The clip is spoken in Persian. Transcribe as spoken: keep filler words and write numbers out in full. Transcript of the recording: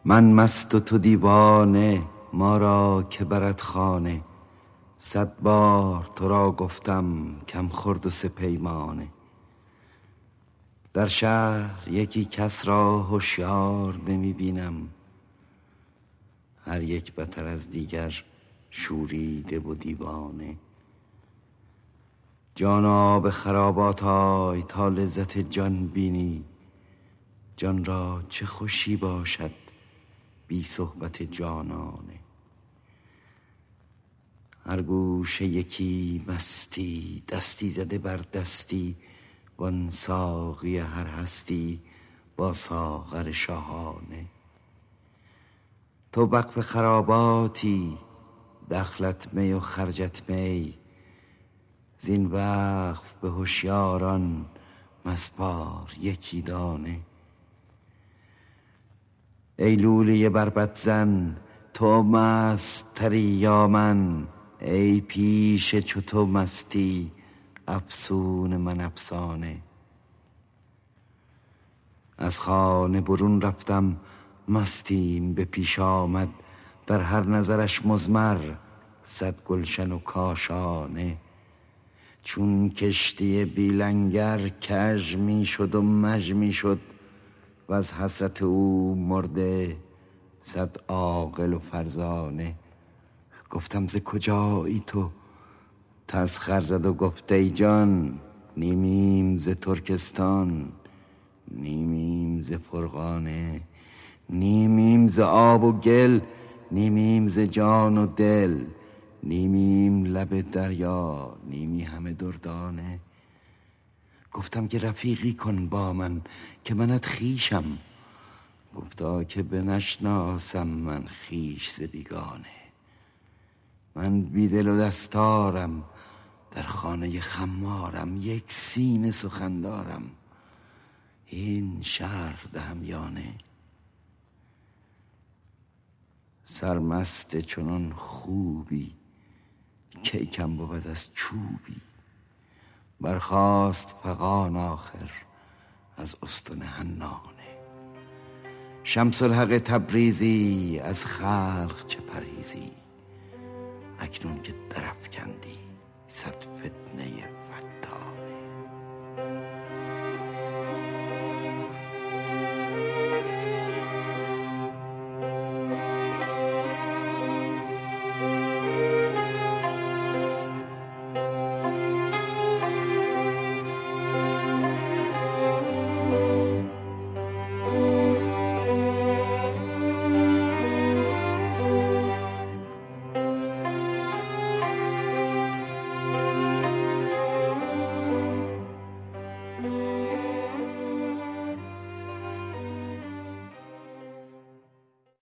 من مست و تو دیوانه، ما را که برد خانه. صد بار تو را گفتم کم خورد و سه پیمانه. در شهر یکی کس را هوشیار نمی بینم، هر یک بتر از دیگر شوریده و دیوانه. جانا به خرابات آی تا لذت جان بینی، جان را چه خوشی باشد بی صحبت جانانه. هر گوشه یکی مستی، دستی زده بر دستی، وان ساقی هر هستی با ساغر شاهانه. تو وقف خراباتی، دخلت می و خرجت می، زین وقف به هوشیاران مسپار یکی دانه. ای لولی بربط زن، تو مست تری یا من؟ ای پیش چو تو مستی افسون من افسانه. از خانه برون رفتم مستیم به پیش آمد، در هر نظرش مضمر صد گلشن و کاشانه. چون کشتی بی لنگر کژ می شد و مژ می شد، و از حسرت او مرده صد عاقل و فرزانه. گفتم ز کجایی تو؟ تسخر زد و گفت ای جان، نیمیم ز ترکستان، نیمیم ز فرغانه. نیمیم ز آب و گل، نیمیم ز جان و دل، نیمیم لب دریا، نیمی همه دردانه. گفتم که رفیقی کن با من که منت خویشم، گفتا که بنشناسم من خویش ز بیگانه. من بی دل و دستارم، در خانه خمارم، یک سینه سخن دارم، این شرح دهم یا نه؟ سرمست چنان خوبی کی کم بود از چوبی، برخاست فغان آخر از استن حنانه. شمس الحق تبریزی از خلق چه پرهیزی، اکنون که درافکندی صد فتنه